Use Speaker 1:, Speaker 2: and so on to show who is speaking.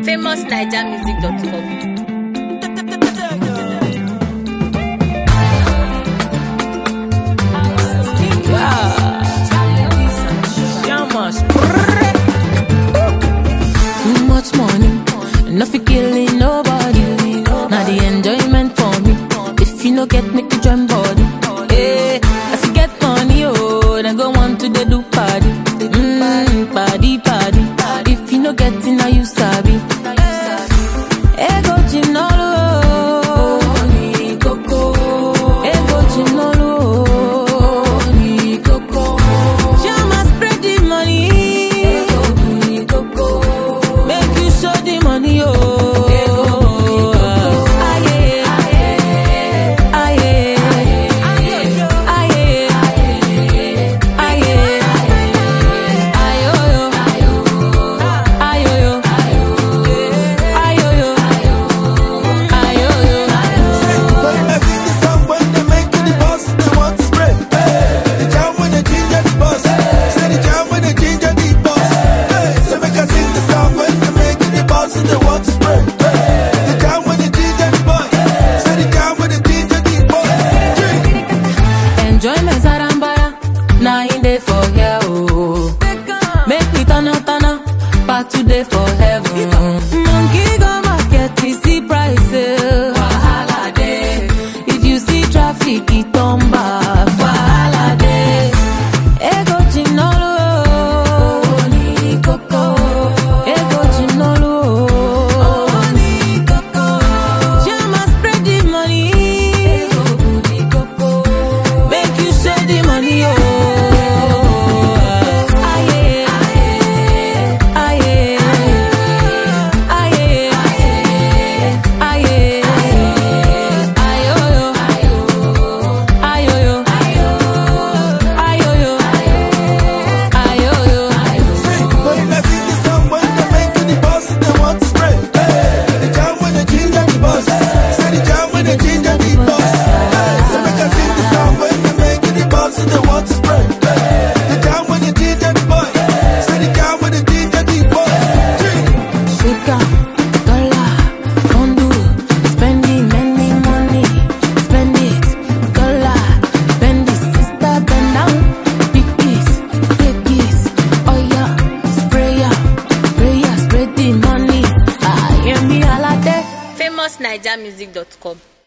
Speaker 1: famousnigermusic.com.
Speaker 2: Too much money, enough killing nobody. Now the enjoyment for me. If you no get me to join body, hey, as you get money, oh, then go on to the do party, party. If you no get it, now you sabi. Ego chinolo, ni coco. Ego chinolo, ni coco. Jama spread the money. Ego ni coco. Make you show the money, oh. Enjoyment sarambara, now in day for here, oh. Make me turn up, part today for heaven. Monkey go market, we see prices. Wahala day. If you see traffic, it turn back. Wahala day. Ego chinolo, ni coco. Ego chinolo, ni coco. Jama spread the money. Ego ni coco. Make you share the money, oh.
Speaker 1: famousnigermusic.com.